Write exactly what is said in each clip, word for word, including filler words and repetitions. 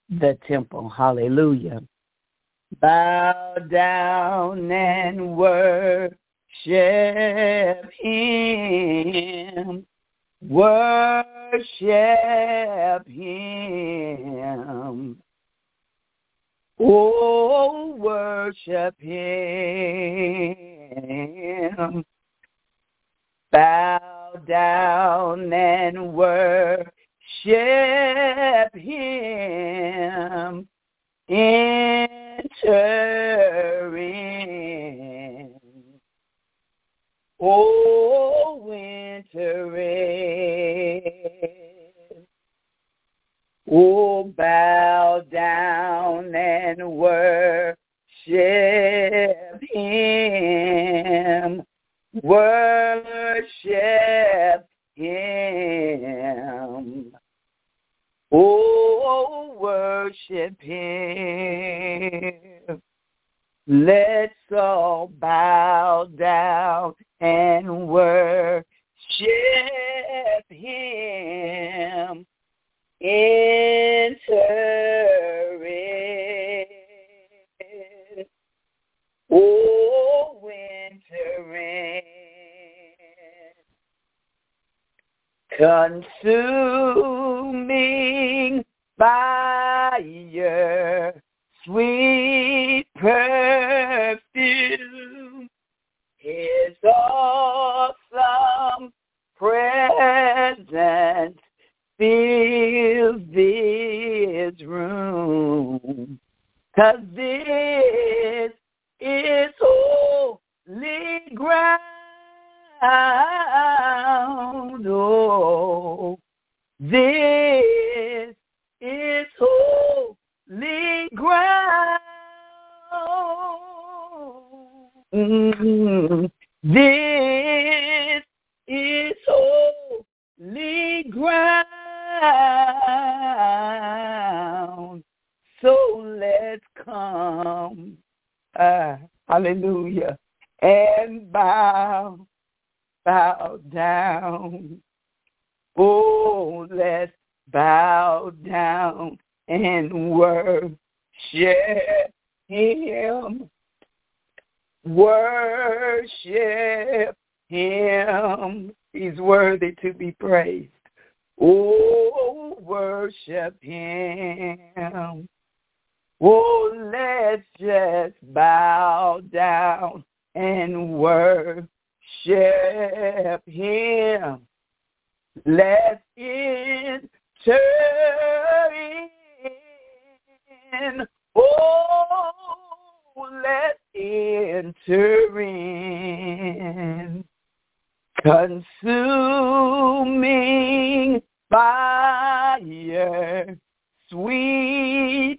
the temple. Hallelujah. Bow down and worship him. Worship him. Oh, worship him. Bow down and worship him. Enter in. Oh, enter in. Oh, bow down and worship him. Worship him. Oh, worship him. Let's all bow down and worship him. Enter in. Oh, enter in. Consuming fire, sweet perfume, his awesome presence fills this room. 'Cause this is holy ground. Oh, this is holy ground. Mm, this is holy ground. So let's come, uh, hallelujah, and bow, bow down. Oh, let's bow down and worship him. Worship him. He's worthy to be praised. Oh, worship him. Oh, let's just bow down and worship him. Let's enter in. Oh, let's enter in. Consuming fire, sweet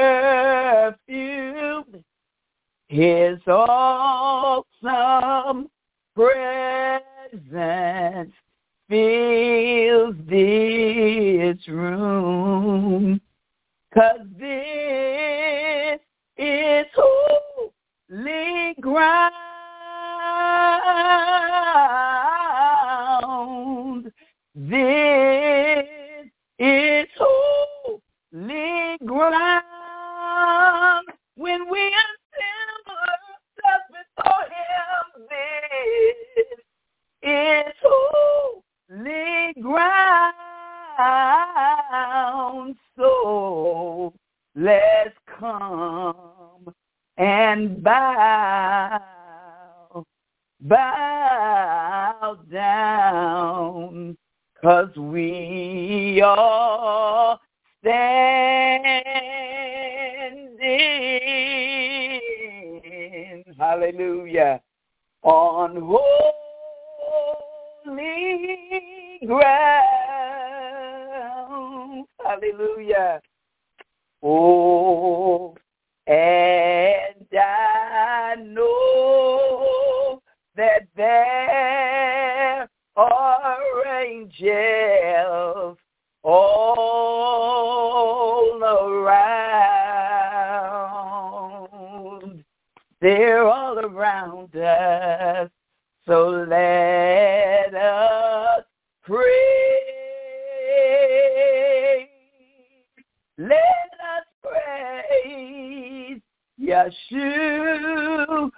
perfume, his awesome presence fills this room. 'Cause this is holy ground. This is holy ground. When we assemble ourselves before him, this is holy ground. So let's come and bow, bow down, 'cause we are standing, hallelujah, on holy ground, hallelujah. Oh, and I know that there are angels all around. They're all around us. So let us pray. Let Yeshua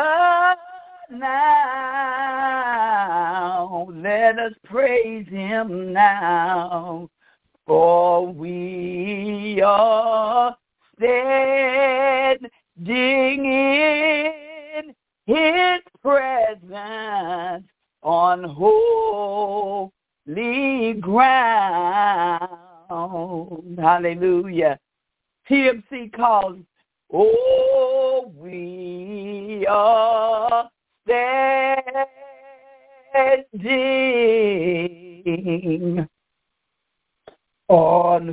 now. Let us praise him now, for we are standing in his presence on holy ground. Hallelujah. T M C calls, oh, we are standing on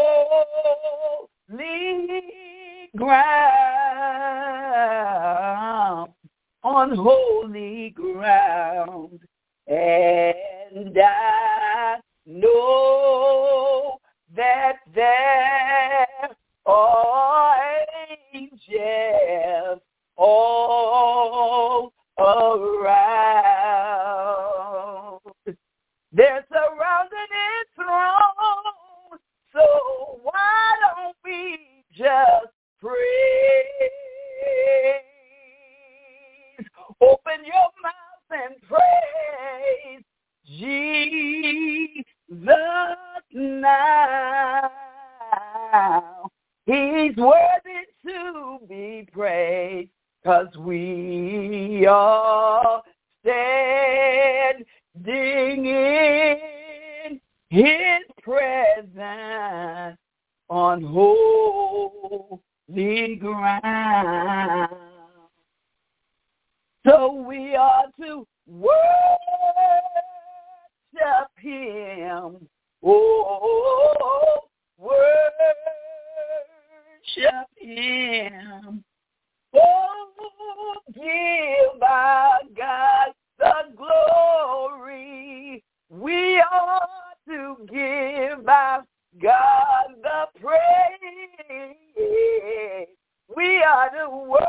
holy ground, on holy ground, and I know that there are angels all around. They're surrounding his throne, so why don't we just praise? Open your mouth and praise Jesus now. He's worthy to be praised, 'cause we are standing in his presence on holy ground. So we are to worship him. Oh, worship him. Oh, give our God the glory. We ought to give our God the praise. We ought to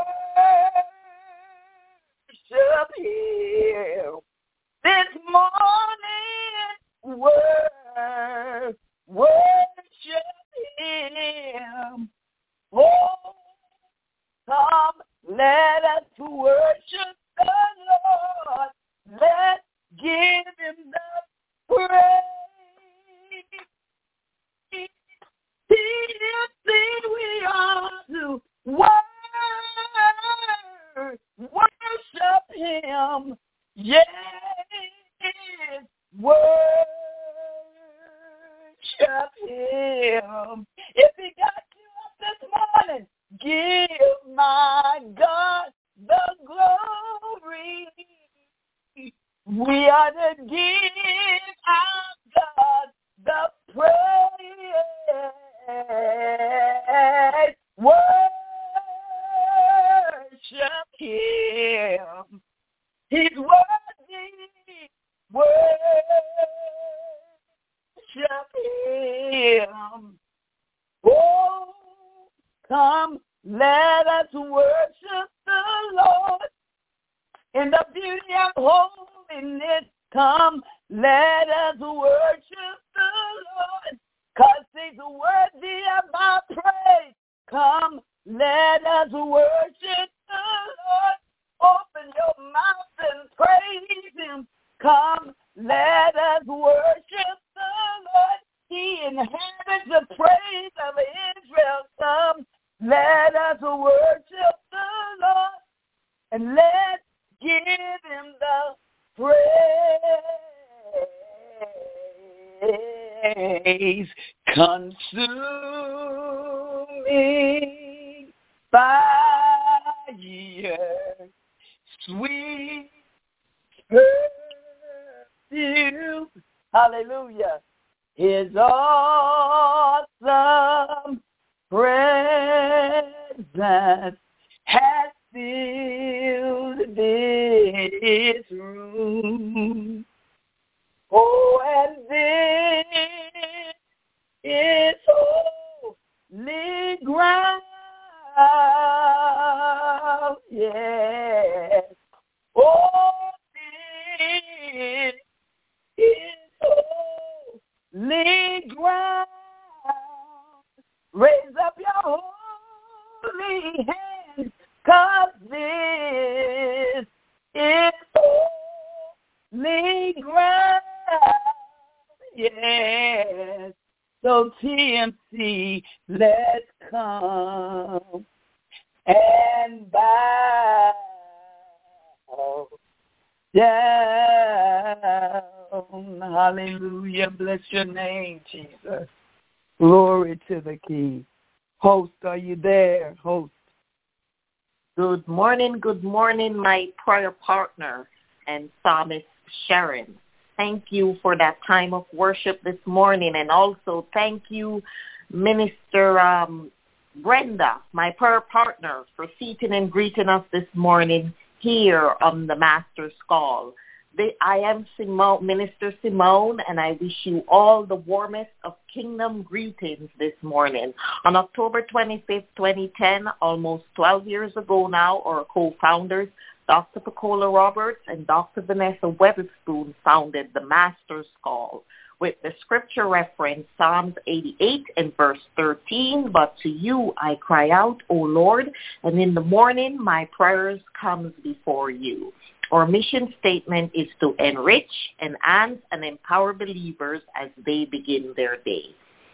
worship him this morning. Wor- worship him. Oh, come, let us worship the Lord. Let's give him the praise. He said we ought to wor- worship him. Yes, worship him. If he got you up this morning, give my God the glory. We ought to give our God the praise. Worship him. He's worthy. Worship him. Oh, come, let us worship the Lord in the beauty of holiness. Come, let us worship the Lord, 'cause he's worthy of our praise. Come, let us worship the Lord. Open your mouth and praise him. Come, let us worship the Lord. He inhabits the praise of Israel. Come, let us worship the Lord, and let's give him the praise. Consuming fire, sweet perfume, hallelujah, his awesome presence has filled this room. Oh, and this is holy ground. Yes. Oh, this is holy ground. Raise up your holy hands 'cause this is holy ground. Yes. So T M C, let's come and bow down. Hallelujah. Bless your name, Jesus. Glory to the King. Host, are you there? Host. Good morning, good morning, my prayer partner and psalmist Sharon. Thank you for that time of worship this morning, and also thank you, Minister um, Brenda, my prayer partner, for seating and greeting us this morning here on the Master's Call. The, I am Simone, Minister Simone, and I wish you all the warmest of kingdom greetings this morning. On October twenty-fifth, twenty ten, almost twelve years ago now, our co-founders, Doctor Pacola Roberts and Doctor Vanessa Weatherspoon, founded the Master's Call with the scripture reference Psalms eighty-eight and verse thirteen, but to you I cry out, O Lord, and in the morning my prayers comes before you. Our mission statement is to enrich, enhance, and empower believers as they begin their day.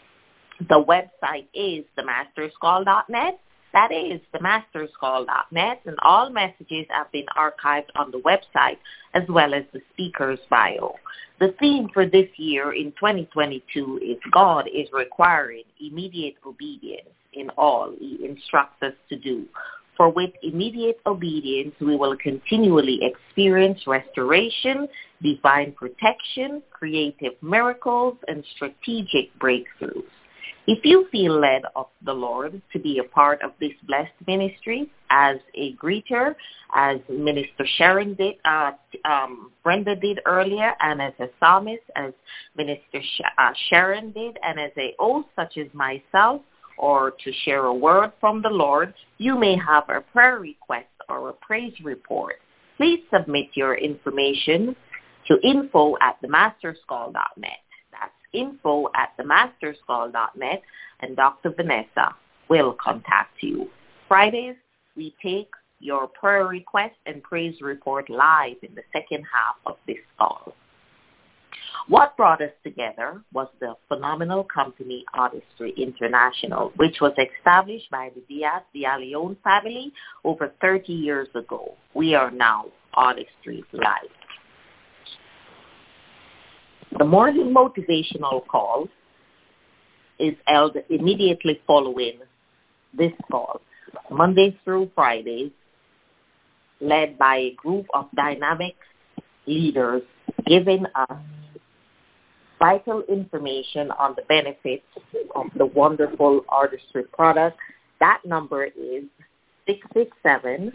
The website is the masters call dot net. That is the masters call dot net, and all messages have been archived on the website as well as the speaker's bio. The theme for this year in twenty twenty-two is God is requiring immediate obedience in all He instructs us to do. For with immediate obedience, we will continually experience restoration, divine protection, creative miracles, and strategic breakthroughs. If you feel led of the Lord to be a part of this blessed ministry as a greeter, as Minister Sharon did, uh, um, Brenda did earlier, and as a psalmist, as Minister Sh- uh, Sharon did, and as a host such as myself, or to share a word from the Lord, you may have a prayer request or a praise report. Please submit your information to info at the masters call dot net. That's info at the masters call dot net, and Doctor Vanessa will contact you. Fridays, we take your prayer request and praise report live in the second half of this call. What brought us together was the phenomenal company Artistry International, which was established by the Diaz de Leon family over thirty years ago. We are now Artistry Live. The morning motivational call is held immediately following this call, Mondays through Fridays, led by a group of dynamic leaders giving us vital information on the benefits of the wonderful artistry product. That number is six six seven,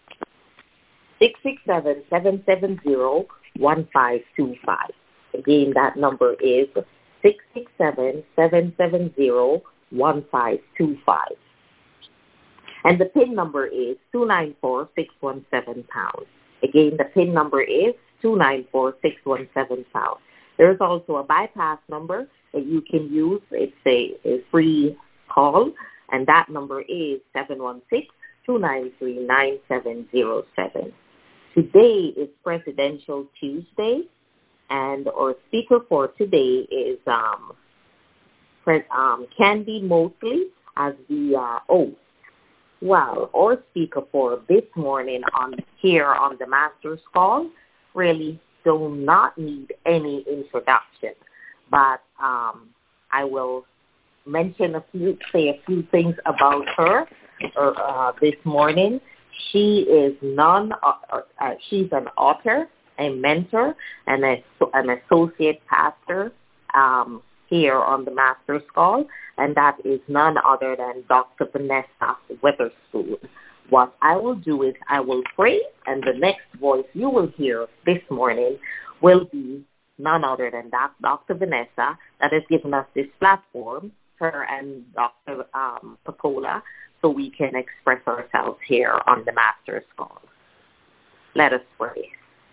six six seven, seven seven zero, one five two five. Again, that number is six six seven, seven seven zero, one five two five. And the PIN number is two nine four, six one seven pound. Again, the PIN number is two nine four, six one seven pound. There's also a bypass number that you can use. It's a, a free call, and that number is seven one six, two nine three, nine seven zero seven. Today is Presidential Tuesday, and our speaker for today is um, Pres- um, Candy Mosley as the uh, host. Well, our speaker for this morning on here on the Master's Call really do not need any introduction, but um, I will mention a few, say a few things about her uh, this morning. She is non, uh, uh, she's an author, a mentor, and a, an associate pastor um, here on the Master's Call, and that is none other than Doctor Vanessa Weatherspoon. What I will do is I will pray, and the next voice you will hear this morning will be none other than that Doctor Vanessa that has given us this platform, her and Doctor Um, Pacola, so we can express ourselves here on the Master's Call. Let us pray.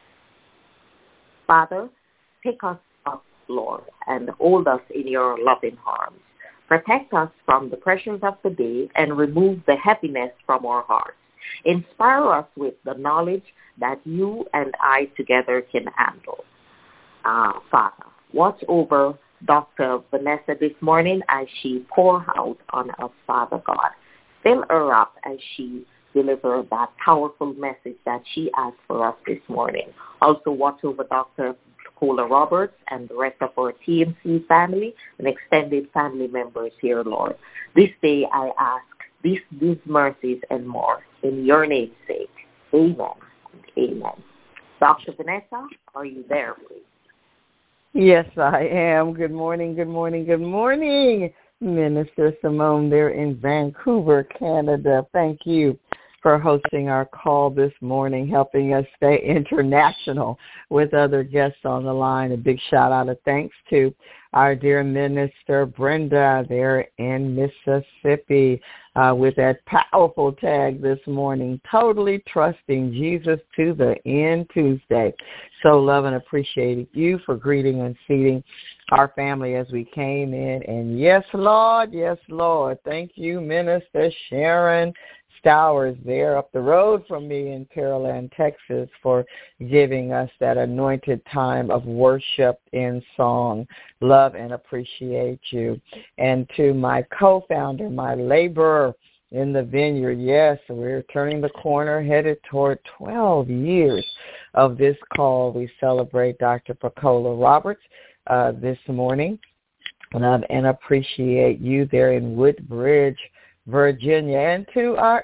Father, pick us up, Lord, and hold us in your loving arms. Protect us from the pressures of the day and remove the heaviness from our hearts. Inspire us with the knowledge that you and I together can handle. Uh, Father, watch over Doctor Vanessa this morning as she pours out on us, Father God. Fill her up as she delivers that powerful message that she asked for us this morning. Also watch over Doctor Cola Roberts and the rest of our T M C family and extended family members here, Lord. This day I ask these, these mercies and more in your name's sake. Amen and amen. Doctor Vanessa, are you there, please? Yes, I am. Good morning, good morning, good morning, Minister Simone there in Vancouver, Canada. Thank you for hosting our call this morning, helping us stay international with other guests on the line. A big shout out of thanks to our dear Minister Brenda there in Mississippi uh, with that powerful tag this morning, Totally Trusting Jesus to the End Tuesday. So love and appreciate you for greeting and seating our family as we came in. And yes, Lord, yes, Lord. Thank you, Minister Sharon Stowers there up the road from me in Pearland, Texas, for giving us that anointed time of worship in song. Love and appreciate you. And to my co-founder, my laborer in the vineyard, yes, we're turning the corner, headed toward twelve years of this call. We celebrate Doctor Pacola Roberts uh, this morning. Love and appreciate you there in Woodbridge, Virginia, and to our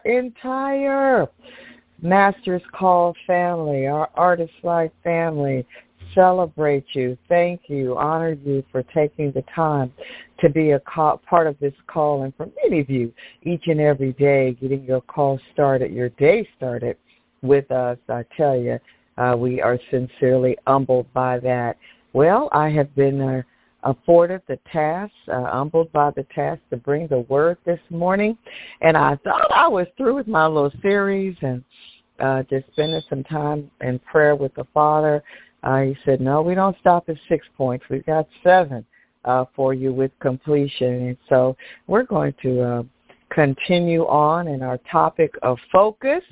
entire Master's Call family, our Artist Life family. Celebrate you, thank you, honor you for taking the time to be a call, part of this call, and for many of you, each and every day, getting your call started, your day started with us. I tell you, uh, we are sincerely humbled by that. Well, I have been uh, afforded the task, uh, humbled by the task to bring the word this morning. And I thought I was through with my little series and uh, just spending some time in prayer with the Father. Uh, he said, no, we don't stop at six points. We've got seven uh, for you with completion. And so we're going to uh, continue on in our topic of focus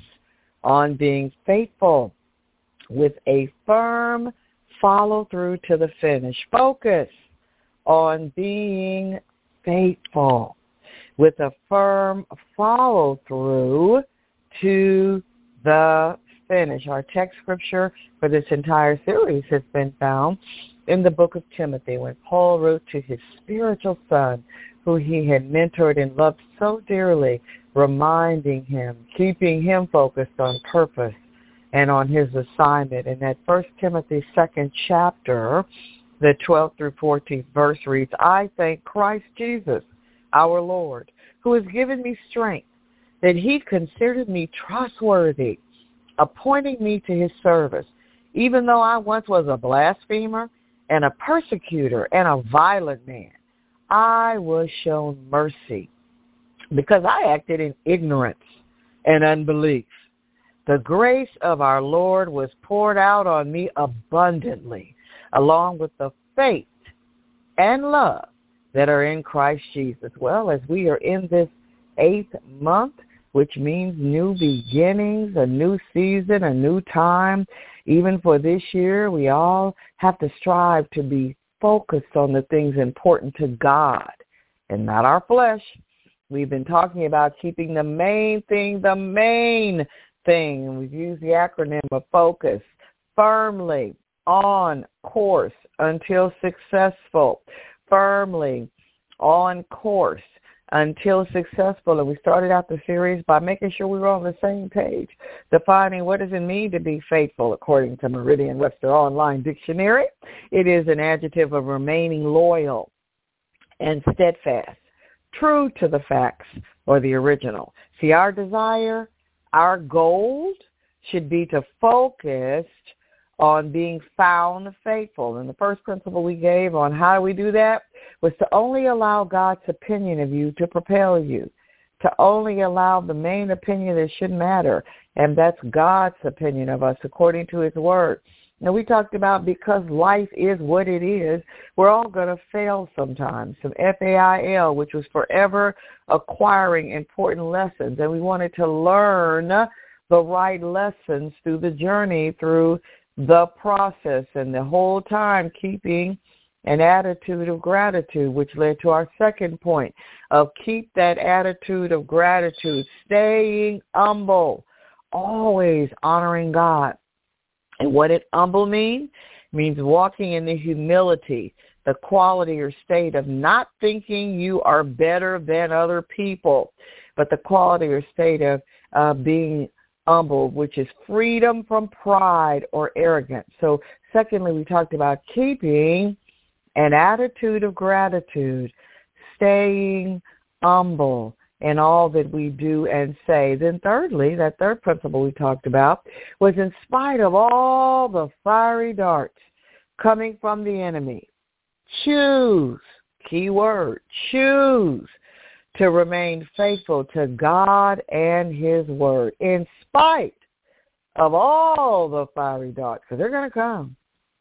on being faithful with a firm follow through to the finish. Focus on being faithful with a firm follow through to the finish. Our text scripture for this entire series has been found in the book of Timothy, when Paul wrote to his spiritual son, who he had mentored and loved so dearly, reminding him, keeping him focused on purpose and on his assignment. In that First Timothy second chapter, the twelfth through fourteenth verse reads, I thank Christ Jesus, our Lord, who has given me strength, that he considered me trustworthy, appointing me to his service, even though I once was a blasphemer and a persecutor and a violent man. I was shown mercy because I acted in ignorance and unbelief. The grace of our Lord was poured out on me abundantly, along with the faith and love that are in Christ Jesus. Well, as we are in this eighth month, which means new beginnings, a new season, a new time. Even for this year, we all have to strive to be focused on the things important to God and not our flesh. We've been talking about keeping the main thing the main thing, and we've used the acronym of FOCUS, firmly on course until successful, firmly on course until successful. And we started out the series by making sure we were on the same page, defining what does it mean to be faithful according to Merriam-Webster Online Dictionary. It is an adjective of remaining loyal and steadfast, true to the facts or the original. See, our desire, our goal should be to focus on being found faithful. And the first principle we gave on how do we do that was to only allow God's opinion of you to propel you, to only allow the main opinion that should matter, and that's God's opinion of us according to his word. Now, we talked about because life is what it is, we're all going to fail sometimes. Some F A I L, which was forever acquiring important lessons, and we wanted to learn the right lessons through the journey, through the process, and the whole time keeping an attitude of gratitude, which led to our second point of keep that attitude of gratitude, staying humble, always honoring God. And what it humble means? Means walking in the humility, the quality or state of not thinking you are better than other people, but the quality or state of uh, being humble, which is freedom from pride or arrogance. So secondly, we talked about keeping an attitude of gratitude, staying humble in all that we do and say. Then thirdly, that third principle we talked about was in spite of all the fiery darts coming from the enemy, choose, key word, choose to remain faithful to God and his word in spite of all the fiery darts, because they're going to come,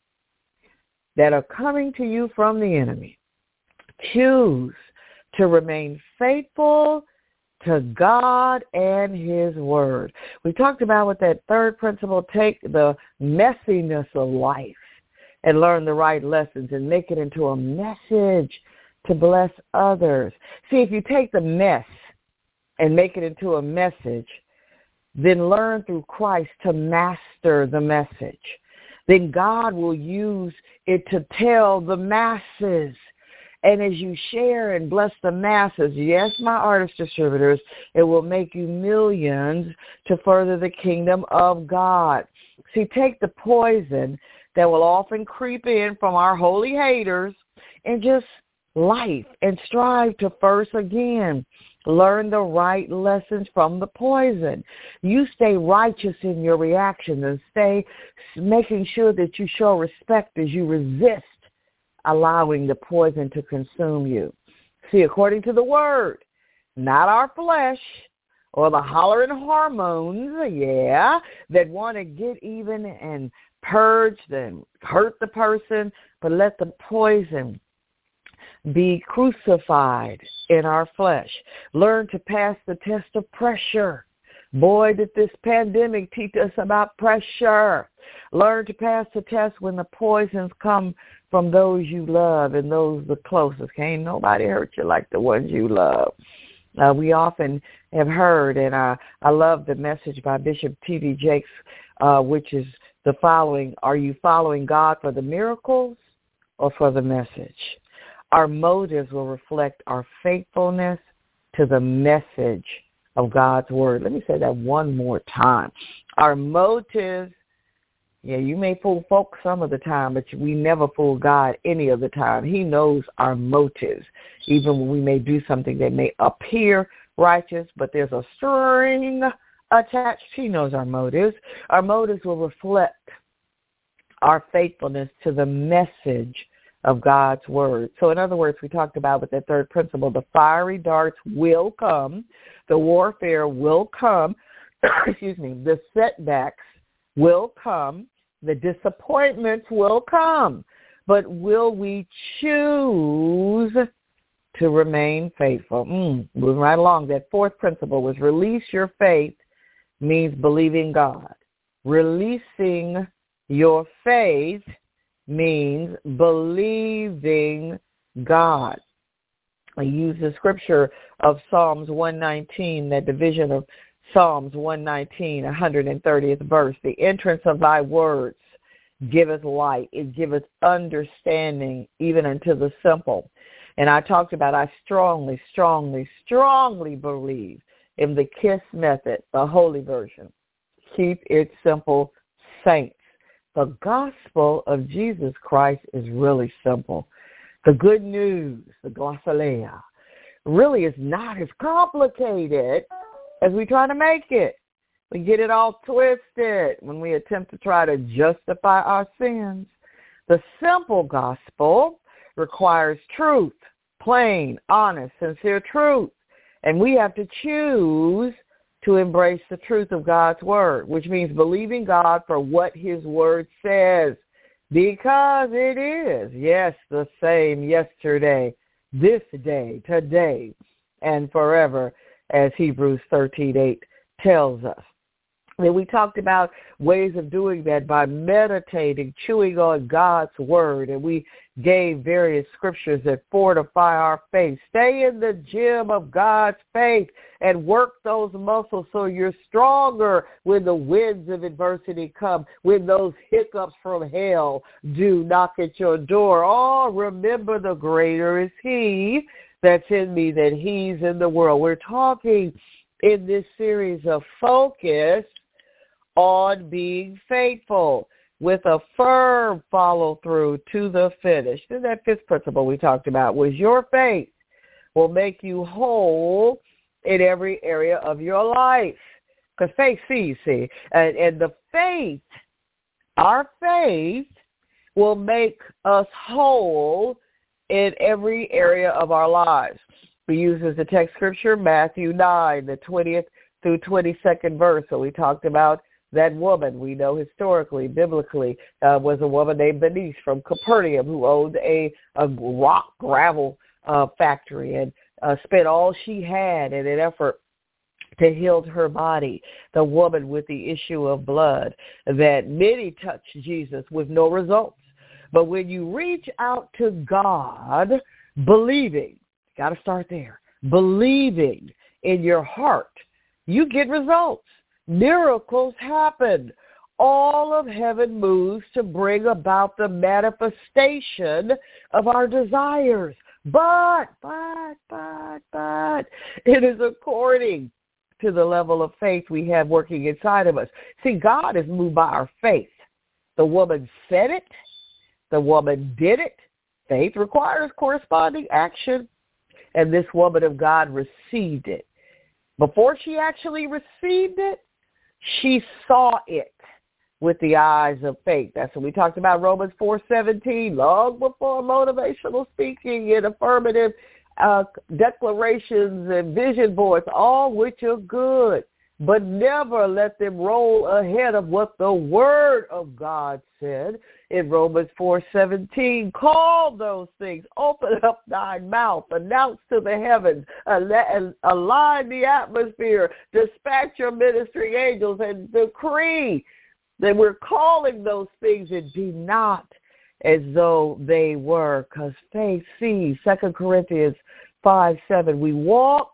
that are coming to you from the enemy. Choose to remain faithful to God and his word. We talked about with that third principle, take the messiness of life and learn the right lessons and make it into a message to bless others. See, if you take the mess and make it into a message, then learn through Christ to master the message. Then God will use it to tell the masses. And as you share and bless the masses, yes, my artist distributors, it will make you millions to further the kingdom of God. See, take the poison that will often creep in from our holy haters and just life and strive to first again learn the right lessons from the poison. You stay righteous in your reaction and stay making sure that you show respect as you resist allowing the poison to consume you. See, according to the word, not our flesh or the hollering hormones, yeah, that want to get even and purge and hurt the person, but let the poison be crucified in our flesh. Learn to pass the test of pressure. Boy, did this pandemic teach us about pressure. Learn to pass the test when the poisons come from those you love and those the closest. Can't nobody hurt you like the ones you love. Uh, we often have heard, and uh, I love the message by Bishop T D Jakes, uh, which is the following: are you following God for the miracles or for the message? Our motives will reflect our faithfulness to the message of God's word. Let me say that one more time. Our motives, yeah, you may fool folks some of the time, but we never fool God any of the time. He knows our motives, even when we may do something that may appear righteous, but there's a string attached. He knows our motives. Our motives will reflect our faithfulness to the message of God's word. So in other words, we talked about with that third principle, the fiery darts will come, the warfare will come, excuse me, the setbacks will come, the disappointments will come, but will we choose to remain faithful? Mm, moving right along, that fourth principle was release your faith means believing God. Releasing your faith means believing God. I use the scripture of Psalms one nineteen, that division of Psalms one nineteen, one hundred thirtieth verse. The entrance of thy words giveth light. It giveth understanding even unto the simple. And I talked about I strongly, strongly, strongly believe in the KISS method, the Holy Version. Keep it simple, saints. The gospel of Jesus Christ is really simple. The good news, the glossolalia, really is not as complicated as we try to make it. We get it all twisted when we attempt to try to justify our sins. The simple gospel requires truth, plain, honest, sincere truth. And we have to choose to embrace the truth of God's word, which means believing God for what his word says, because it is, yes, the same yesterday, this day, today, and forever, as Hebrews thirteen eight tells us. And we talked about ways of doing that by meditating, chewing on God's word. And we gave various scriptures that fortify our faith. Stay in the gym of God's faith and work those muscles so you're stronger when the winds of adversity come, when those hiccups from hell do knock at your door. Oh, remember, the greater is he that's in me than he's in the world. We're talking in this series of focus on being faithful with a firm follow-through to the finish. And that fifth principle we talked about was your faith will make you whole in every area of your life. Because faith sees, see. And, and the faith, our faith, will make us whole in every area of our lives. We use as a text scripture Matthew nine, the twentieth through twenty-second verse. So we talked about that woman we know historically, biblically, uh, was a woman named Bernice from Capernaum who owned a, a rock gravel uh, factory and uh, spent all she had in an effort to heal her body. The woman with the issue of blood that many touched Jesus with no results. But when you reach out to God, believing, got to start there, believing in your heart, you get results. Miracles happen. All of heaven moves to bring about the manifestation of our desires. But, but, but, but, it is according to the level of faith we have working inside of us. See, God is moved by our faith. The woman said it. The woman did it. Faith requires corresponding action. And this woman of God received it. Before she actually received it, she saw it with the eyes of faith. That's what we talked about, Romans four seventeen, long before motivational speaking and affirmative uh, declarations and vision boards, all which are good, but never let them roll ahead of what the Word of God said in Romans four seventeen. Call those things, open up thy mouth, announce to the heavens, align the atmosphere, dispatch your ministering angels, and decree that we're calling those things and be not as though they were, because faith sees. Second Corinthians five seven, we walk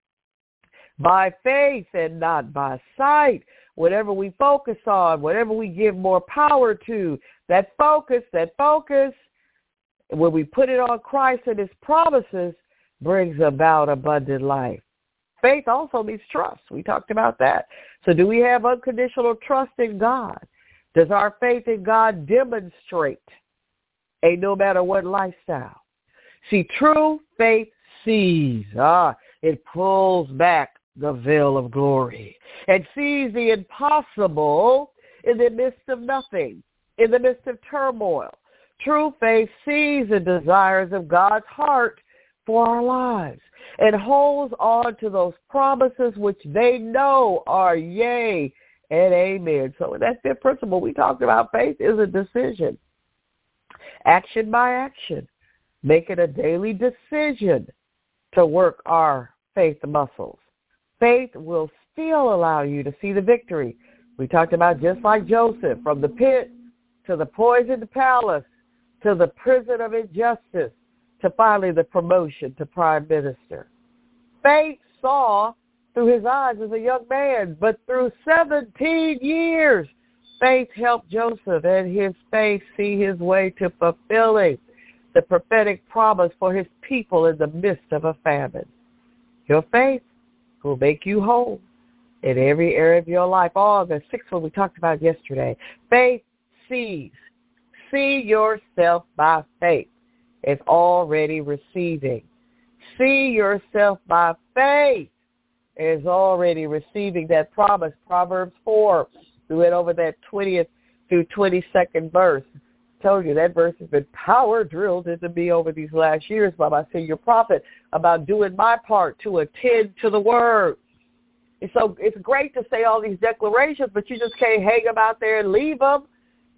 by faith and not by sight. Whatever we focus on, whatever we give more power to, that focus, that focus, when we put it on Christ and his promises, brings about abundant life. Faith also needs trust. We talked about that. So do we have unconditional trust in God? Does our faith in God demonstrate a no matter what lifestyle? See, true faith sees. Ah, it pulls back the veil of glory and sees the impossible in the midst of nothing, in the midst of turmoil. True faith sees the desires of God's heart for our lives and holds on to those promises which they know are yea and amen. So in that fifth principle, we talked about faith is a decision. Action by action. Make it a daily decision to work our faith muscles. Faith will still allow you to see the victory. We talked about just like Joseph, from the pit to the poisoned palace to the prison of injustice to finally the promotion to prime minister. Faith saw through his eyes as a young man, but through seventeen years, faith helped Joseph and his faith see his way to fulfilling the prophetic promise for his people in the midst of a famine. Your faith will make you whole in every area of your life. Oh, the sixth one we talked about yesterday. Faith sees. See yourself by faith. It's already receiving. See yourself by faith is already receiving that promise. Proverbs four, we went over that twentieth through twenty-second verse. I told you that verse has been power drilled into me over these last years by my senior prophet about doing my part to attend to the word. And so it's great to say all these declarations, but you just can't hang them out there and leave them.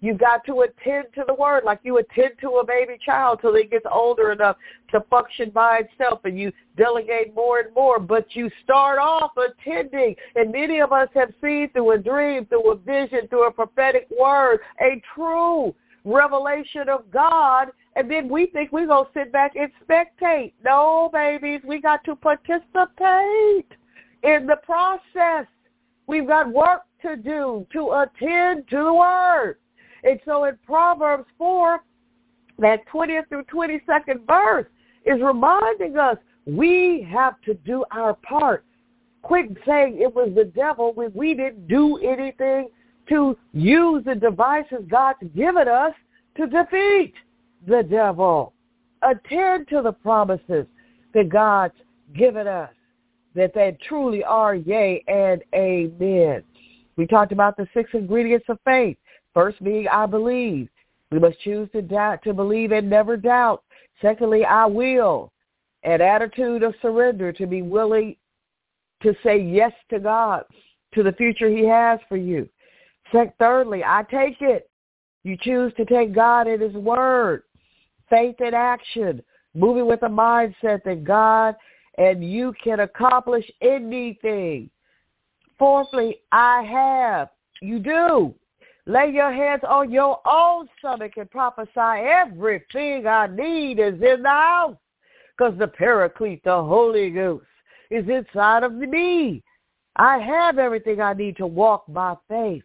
You've got to attend to the word like you attend to a baby child till it gets older enough to function by itself, and you delegate more and more. But you start off attending, and many of us have seen through a dream, through a vision, through a prophetic word, a true revelation of God, and then we think we're going to sit back and spectate. No, babies, we got to participate in the process. We've got work to do to attend to the word. And so in Proverbs four, that twentieth through twenty-second verse is reminding us we have to do our part. Quit saying it was the devil when we didn't do anything to use the devices God's given us to defeat the devil. Attend to the promises that God's given us, that they truly are yea and amen. We talked about the six ingredients of faith. First being, I believe. We must choose to doubt, to believe and never doubt. Secondly, I will. An attitude of surrender, to be willing to say yes to God, to the future he has for you. Thirdly, I take it. You choose to take God at his word. Faith in action, moving with a mindset that God and you can accomplish anything. Fourthly, I have. You do. Lay your hands on your own stomach and prophesy. Everything I need is in the house, because the Paraclete, the Holy Ghost, is inside of me. I have everything I need to walk by faith.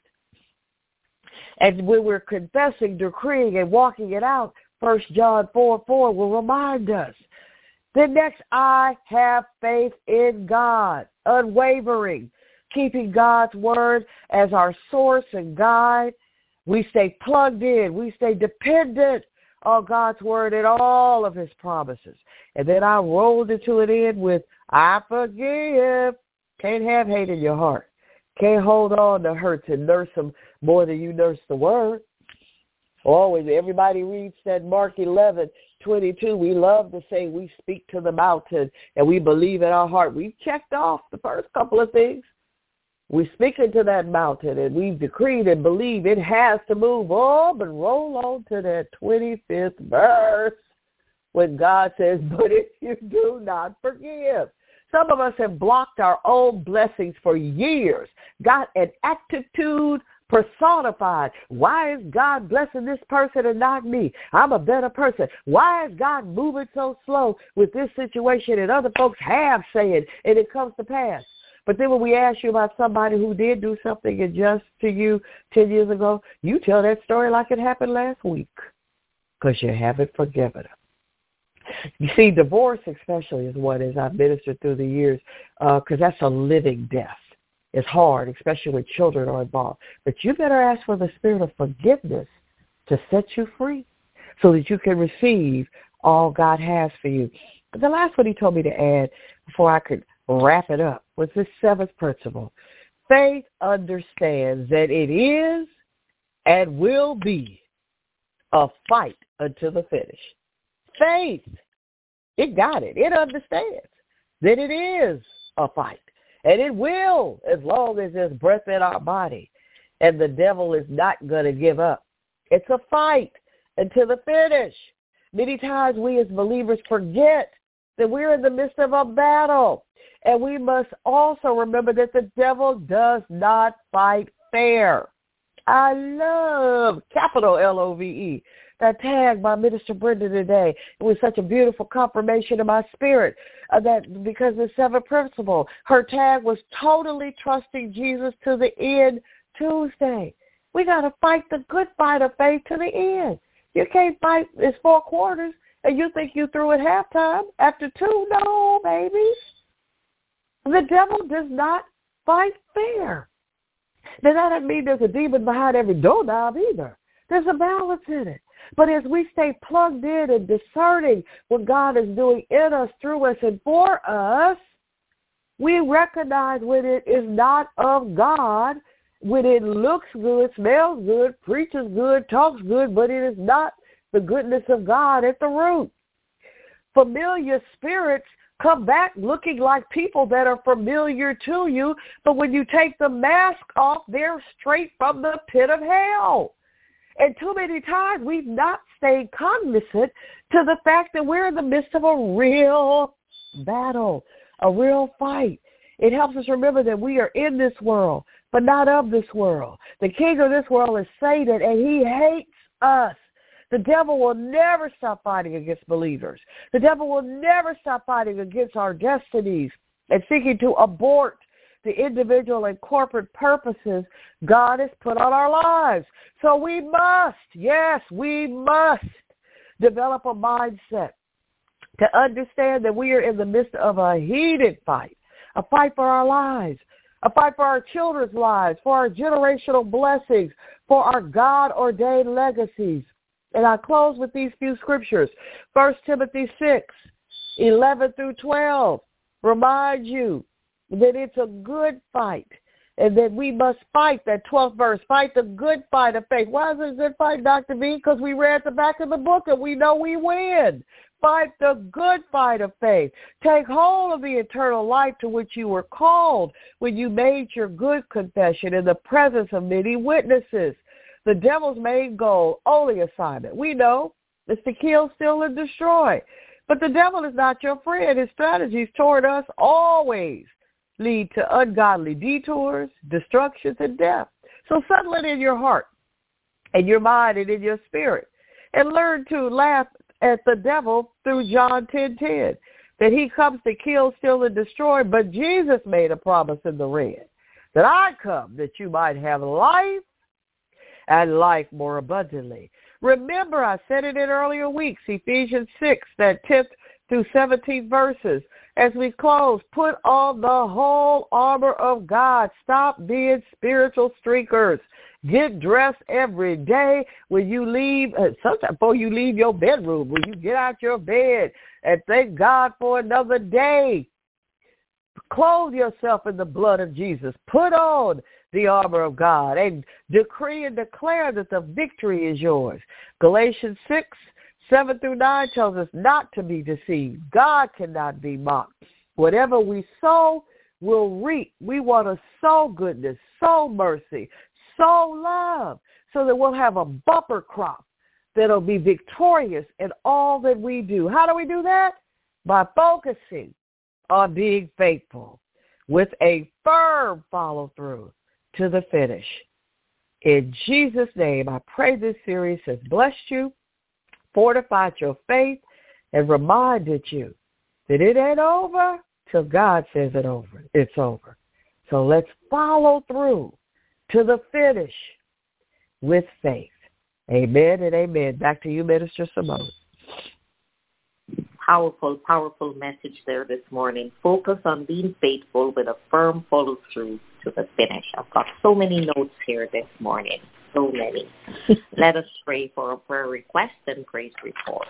And when we're confessing, decreeing, and walking it out, First John four four will remind us. Then next, I have faith in God, unwavering, keeping God's word as our source and guide. We stay plugged in. We stay dependent on God's word and all of his promises. And then I rolled into it in with, I forgive. Can't have hate in your heart. Can't hold on to hurts and nurse them more than you nurse the word. Always, everybody reads that Mark eleven twenty-two. We love to say we speak to the mountain and we believe in our heart. We've checked off the first couple of things. We speak into that mountain and we've decreed and believe it has to move. Oh, but roll on to that twenty-fifth verse when God says, but if you do not forgive. Some of us have blocked our own blessings for years, got an attitude personified. Why is God blessing this person and not me? I'm a better person. Why is God moving so slow with this situation and other folks have said and it comes to pass? But then when we ask you about somebody who did do something unjust to you ten years ago, you tell that story like it happened last week because you haven't forgiven them. You see, divorce especially is one, as I've ministered through the years, because uh, that's a living death. It's hard, especially when children are involved. But you better ask for the spirit of forgiveness to set you free so that you can receive all God has for you. But the last one he told me to add before I could wrap it up was this seventh principle. Faith understands that it is and will be a fight until the finish. Faith, it got it. It understands that it is a fight. And it will, as long as there's breath in our body. And the devil is not going to give up. It's a fight until the finish. Many times we as believers forget that we're in the midst of a battle. And we must also remember that the devil does not fight fair. I love, capital L O V E, that tag by Minister Brenda today. It was such a beautiful confirmation of my spirit uh, that because the seventh principle, her tag was totally trusting Jesus to the end Tuesday. We got to fight the good fight of faith to the end. You can't fight, it's four quarters, and you think you through at halftime after two. No, baby. The devil does not fight fair. Now, that doesn't mean there's a demon behind every doorknob either. There's a balance in it. But as we stay plugged in and discerning what God is doing in us, through us, and for us, we recognize when it is not of God, when it looks good, smells good, preaches good, talks good, but it is not the goodness of God at the root. Familiar spirits come back looking like people that are familiar to you, but when you take the mask off, they're straight from the pit of hell. And too many times we've not stayed cognizant to the fact that we're in the midst of a real battle, a real fight. It helps us remember that we are in this world, but not of this world. The king of this world is Satan, and he hates us. The devil will never stop fighting against believers. The devil will never stop fighting against our destinies and seeking to abort the individual and corporate purposes God has put on our lives. So we must, yes, we must develop a mindset to understand that we are in the midst of a heated fight, a fight for our lives, a fight for our children's lives, for our generational blessings, for our God-ordained legacies. And I close with these few scriptures. First Timothy six, eleven through twelve, remind you that it's a good fight and that we must fight, that twelfth verse, fight the good fight of faith. Why is it a good fight, Doctor V? Because we read the back of the book and we know we win. Fight the good fight of faith. Take hold of the eternal life to which you were called when you made your good confession in the presence of many witnesses. The devil's main goal, only assignment, we know, is to kill, steal, and destroy. But the devil is not your friend. His strategies toward us always lead to ungodly detours, destructions, and death. So settle it in your heart and your mind and in your spirit and learn to laugh at the devil through John ten ten, that he comes to kill, steal, and destroy, but Jesus made a promise in the red, that I come that you might have life and life more abundantly. Remember, I said it in earlier weeks, Ephesians six, that tenth through seventeenth verses. As we close, put on the whole armor of God. Stop being spiritual streakers. Get dressed every day when you leave, sometimes before you leave your bedroom, when you get out your bed, and thank God for another day. Clothe yourself in the blood of Jesus. Put on the armor of God and decree and declare that the victory is yours. Galatians six, seven through nine tells us not to be deceived. God cannot be mocked. Whatever we sow, we'll reap. We want to sow goodness, sow mercy, sow love, so that we'll have a bumper crop that'll be victorious in all that we do. How do we do that? By focusing on being faithful with a firm follow-through to the finish. In Jesus' name, I pray this series has blessed you, fortified your faith, and reminded you that it ain't over till God says it over. It's over. So let's follow through to the finish with faith. Amen and amen. Back to you, Minister Simone. Powerful, powerful message there this morning. Focus on being faithful with a firm follow-through to the finish. I've got so many notes here this morning, so many. Let us pray for a prayer request and praise report.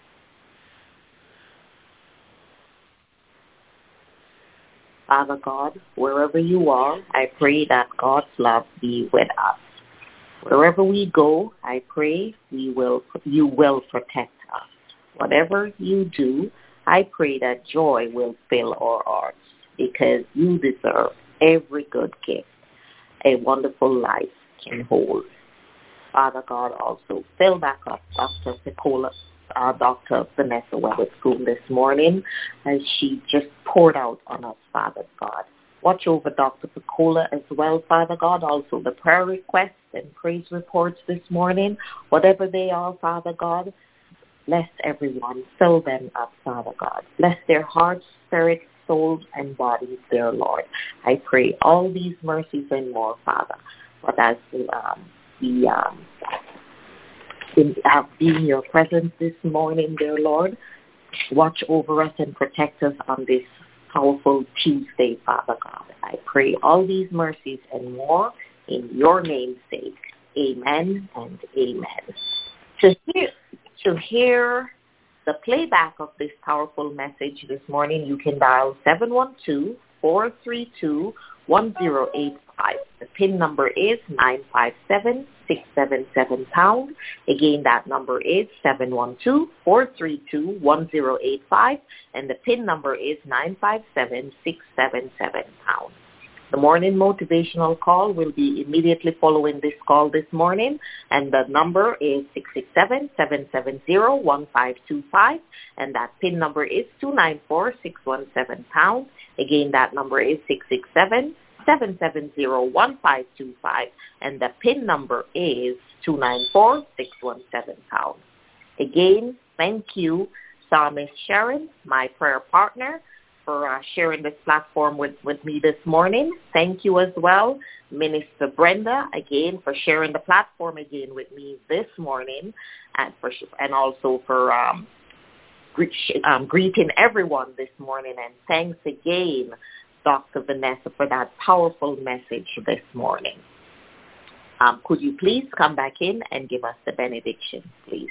Father God, wherever you are, I pray that God's love be with us. Wherever we go, I pray we will, you will protect us. Whatever you do, I pray that joy will fill our hearts, because you deserve every good gift a wonderful life can hold. Father God, also fill back up Doctor Nicola, uh, Doctor Vanessa Witherspoon this morning as she just poured out on us, Father God. Watch over Doctor Picola as well, Father God. Also the prayer requests and praise reports this morning, whatever they are, Father God. Bless everyone. Fill them up, Father God. Bless their hearts, spirits, souls, and bodies, dear Lord. I pray all these mercies and more, Father. But as um, we um, in, uh, be in your presence this morning, dear Lord, watch over us and protect us on this powerful Tuesday, Father God. I pray all these mercies and more in your name's sake. Amen and amen. To hear, to hear the playback of this powerful message this morning, you can dial seven one two, four three two, one zero eight five. The PIN number is nine five seven, six seven seven pound. Again, that number is seven one two, four three two, one zero eight five, and the PIN number is nine five seven, six seven seven pound. The morning motivational call will be immediately following this call this morning, and the number is six six seven, seven seven zero, one five two five, and that PIN number is two nine four, six one seven pound. Again, that number is six six seven, seven seven zero, one five two five, and the PIN number is two nine four, six one seven pound. Again, thank you, Psalmist Sharon, my prayer partner, for uh, sharing this platform with, with me this morning. Thank you as well, Minister Brenda, again, for sharing the platform again with me this morning, and for and also for um, gre- um, greeting everyone this morning. And thanks again, Doctor Vanessa, for that powerful message this morning. Um, could you please come back in and give us the benediction, please?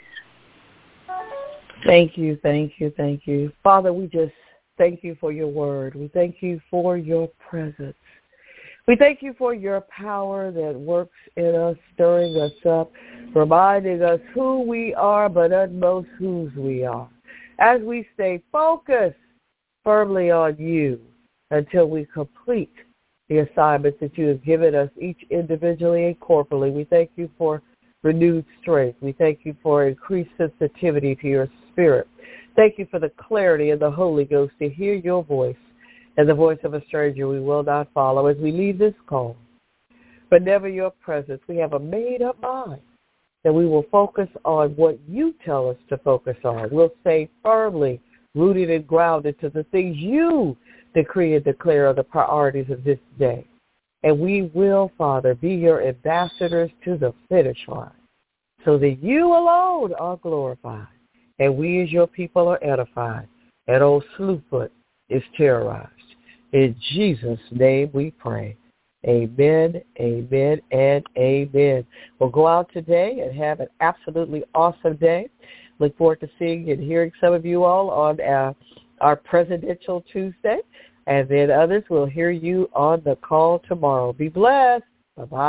Thank you, thank you, thank you. Father, we just thank you for your word. We thank you for your presence. We thank you for your power that works in us, stirring us up, reminding us who we are, but at most whose we are. As we stay focused firmly on you until we complete the assignments that you have given us, each individually and corporately. We thank you for renewed strength. We thank you for increased sensitivity to your spirit. Thank you for the clarity of the Holy Ghost to hear your voice, and the voice of a stranger we will not follow as we leave this call. But never your presence. We have a made-up mind that we will focus on what you tell us to focus on. We'll stay firmly rooted and grounded to the things you decree and declare are the priorities of this day. And we will, Father, be your ambassadors to the finish line so that you alone are glorified and we as your people are edified and old Slewfoot is terrorized. In Jesus' name we pray. Amen, amen, and amen. We'll go out today and have an absolutely awesome day. Look forward to seeing and hearing some of you all on our, our Presidential Tuesday. And then others will hear you on the call tomorrow. Be blessed. Bye-bye.